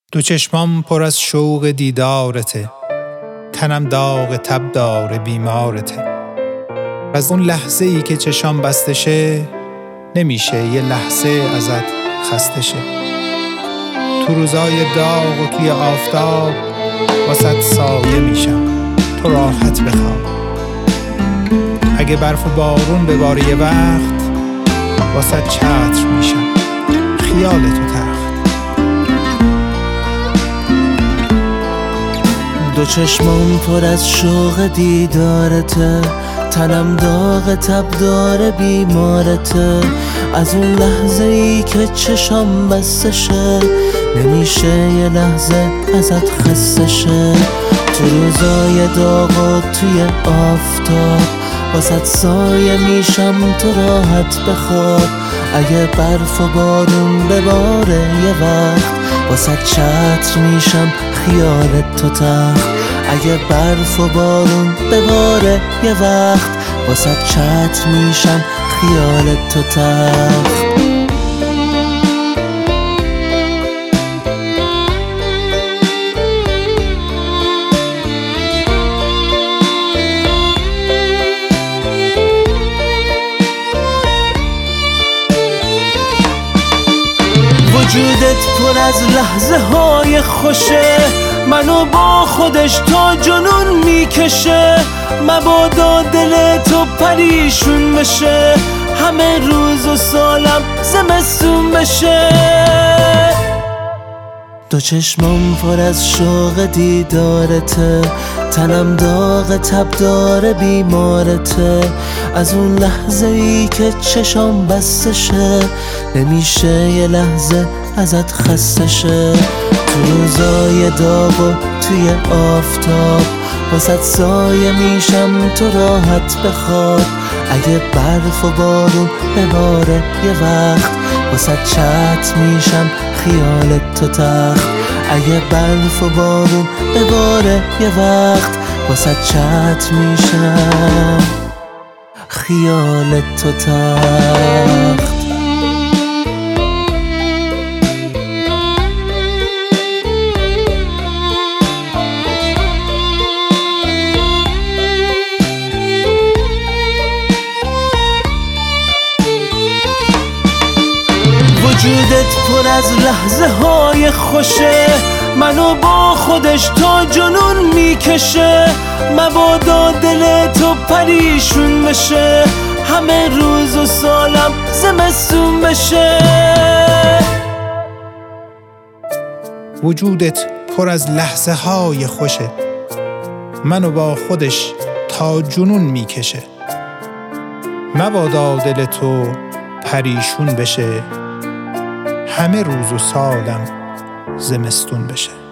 دو چشمام پر از شوق دیدارته، تنم داغ تب داره بیمارته. از اون لحظه ای که چشام بسته شه، نمیشه یه لحظه ازت خسته شه. تو روزای داغ و توی آفتاب واسط سایه میشم، تو راحت بخواب. اگه برف و بارون بباره یه وقت، واسط چتر میشم، خیال تو تخت. دو چشمام پر از شوق دیدارته، تنم داغ تب داره بیمارته. از اون لحظه ای که چشام بسته شه، نمیشه یه لحظه ازت خسته شه. تو روزای داغ و توی آفتاب واسط سایه میشم، تو راحت بخواب. اگه برف و بارون بباره یه وقت، واسط چتر میشم، خیال تو تخت. اگه برف و بارون بباره یه وقت، واسط چتر میشم، خیال تو تخت. وجودت پر از لحظه های خوشه، منو با خودش تا جنون میکشه. مبادا دل تو پریشون بشه، همه روز و سالم زمستون بشه. دو چشمام پر از شوق دیدارته، تنم داغ تب داره بیمارته. از اون لحظه ای که چشام بسته شه، نمیشه یه لحظه ازت خسته شه. تو روزای داغ و توی آفتاب واسط سایه میشم، تو راحت بخواب. اگه برف و بارون بباره یه وقت، واسط چتر میشم، خیال تو تخت. اگه برف و بارون بباره یه وقت، واسط چتر میشم، خیال تو تخت. وجودت پر از لحظه های خوشه، منو با خودش تا جنون میکشه. مبادا دل تو پریشون بشه، همه روز و سالم زمستون بشه. وجودت پر از لحظه های خوشه، منو با خودش تا جنون میکشه. مبادا دل تو پریشون بشه، همه روز و سالم زمستون بشه.